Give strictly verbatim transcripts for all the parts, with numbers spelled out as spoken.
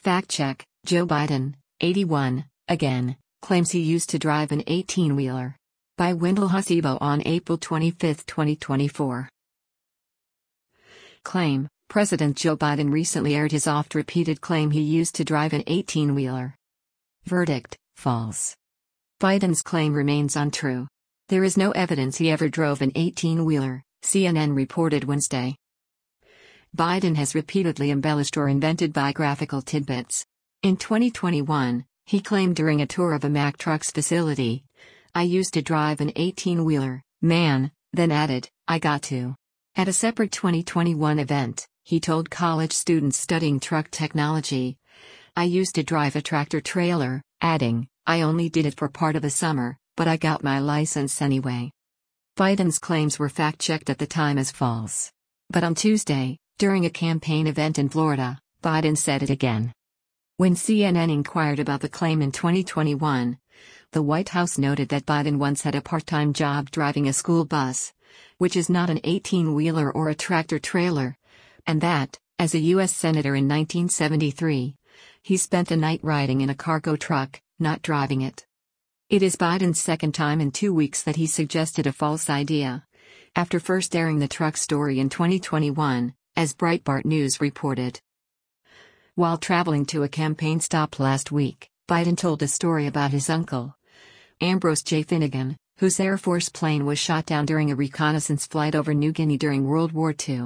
Fact check: Joe Biden, eighty-one, again, claims he used to drive an eighteen-wheeler. By Wendell Hussibo on April twenty-fifth, twenty twenty-four. Claim: President Joe Biden recently aired his oft-repeated claim he used to drive an eighteen-wheeler. Verdict: false. Biden's claim remains untrue. There is no evidence he ever drove an eighteen-wheeler, C N N reported Wednesday. Biden has repeatedly embellished or invented biographical tidbits. In twenty twenty-one, he claimed during a tour of a Mack Trucks facility, "I used to drive an eighteen-wheeler, man," then added, "I got to." At a separate twenty twenty-one event, he told college students studying truck technology, "I used to drive a tractor-trailer," adding, "I only did it for part of the summer, but I got my license anyway." Biden's claims were fact-checked at the time as false. But on Tuesday, during a campaign event in Florida, Biden said it again. When C N N inquired about the claim in twenty twenty-one, the White House noted that Biden once had a part-time job driving a school bus, which is not an eighteen-wheeler or a tractor-trailer, and that, as a U S Senator in nineteen seventy-three, he spent a night riding in a cargo truck, not driving it. It is Biden's second time in two weeks that he suggested a false idea, after first airing the truck story in twenty twenty-one, as Breitbart News reported. While traveling to a campaign stop last week, Biden told a story about his uncle, Ambrose J. Finnegan, whose Air Force plane was shot down during a reconnaissance flight over New Guinea during World War Two.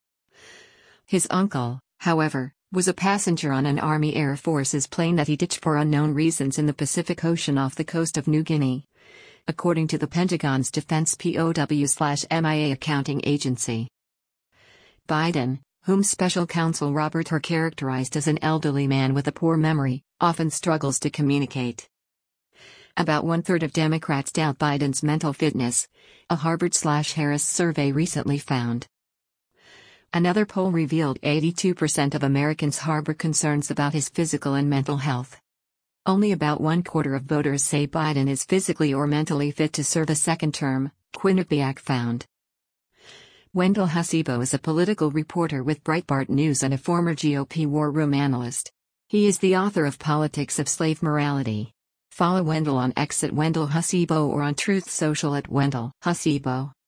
His uncle, however, was a passenger on an Army Air Force's plane that he ditched for unknown reasons in the Pacific Ocean off the coast of New Guinea, according to the Pentagon's Defense P O W/M I A accounting agency. Biden, whom special counsel Robert Hur characterized as an elderly man with a poor memory, often struggles to communicate. About one-third of Democrats doubt Biden's mental fitness, a Harvard/Harris survey recently found. Another poll revealed eighty-two percent of Americans harbor concerns about his physical and mental health. Only about one-quarter of voters say Biden is physically or mentally fit to serve a second term, Quinnipiac found. Wendell Hussibo is a political reporter with Breitbart News and a former G O P war room analyst. He is the author of Politics of Slave Morality. Follow Wendell on X at Wendell Hussibo or on Truth Social at Wendell Hussibo.